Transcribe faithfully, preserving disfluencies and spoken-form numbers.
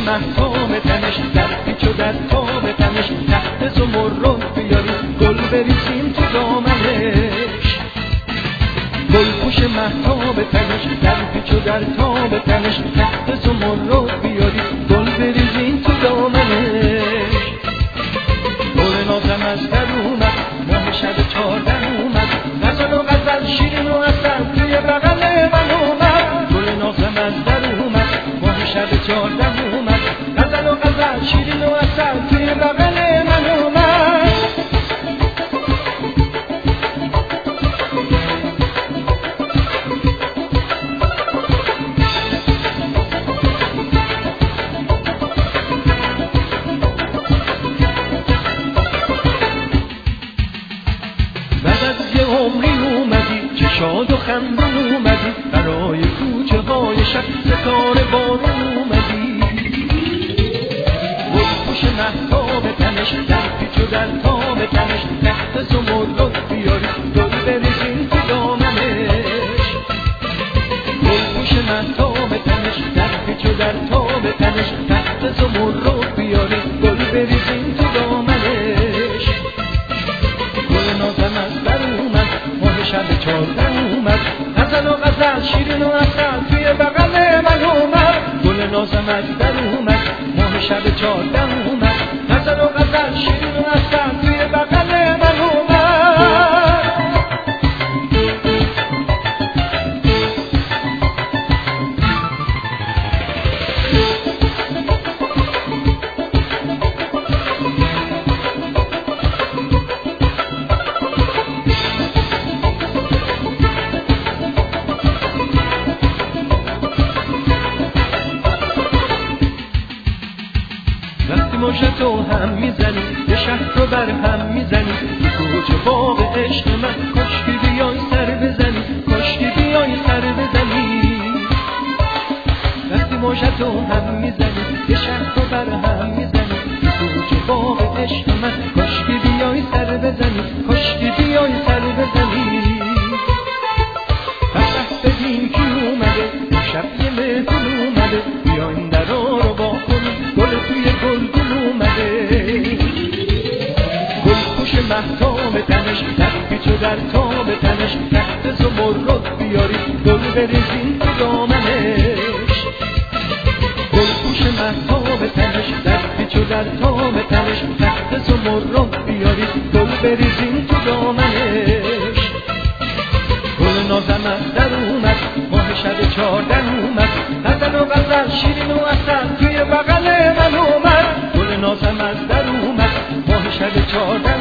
مهتاب تنش در پیچ و در تاب تنش تخت زمرد بیارید گل بریزیم تو دامنش گلپوش مهتاب تنش در پیچ و در تاب تنش تخت زمرد بیارید گل بریزیم تو دامنش گل نازم از در اومد ماه شب چهارده اومد غزل و غزل شیرین و عسل توی بغل من اومد گل نازم از در اومد ماه شب چهارده اومد غزل و غزل شیرین و عسل توی بغل من اومد شاد و خندون اومدی برای کوچه های شب ستاره بارون اومدی گلپوش مهتاب تنش در پیچ و در تاب تنش تخت زمرد بیاری گل بریزیم تو دامنش گلپوش مهتاب تنش در پیچ و در تاب تنش تخت زمرد بیاری گل بریزیم تو دامنش گل نازم از در اومد ماه شب چهارده اومد غزل و غزل شیرین و عسل توی بغل من اومد گل نازم از در اومد ماه شب چهارده اومد غزل و غزل شیرین و عسل توی بغل من اومد وقتی مژدو هم میزنی یه شهر رو بر هم میزنی کوچه باغ عشق من کاشکی بیای سر بزنی کاشکی بیای سر بزنی وقتی مژدو هم میزنی یه شهر رو بر هم میزنی کوچه باغ عشق من کاشکی بیای سر بزنی کاشکی بیای سر بزنی فرح بدین کی اومده شب یه مهمون اومده بیاین درا رو با کنی گل توی گلگون اومده گلپوش مهتاب تنش در پیچ و در تاب تنش تخت زمرد بیاری گل بریزین تو دامنش گلپوش مهتاب تنش در پیچ و در تاب تنش تخت زمرد بیاری گل بریزین تو دامنش گل نازم از در اومد ماه شب چهارده اومد غزل و غزل شیرین و عسل توی بغل من اومد گل نازم از در اومد ماه شب چهارده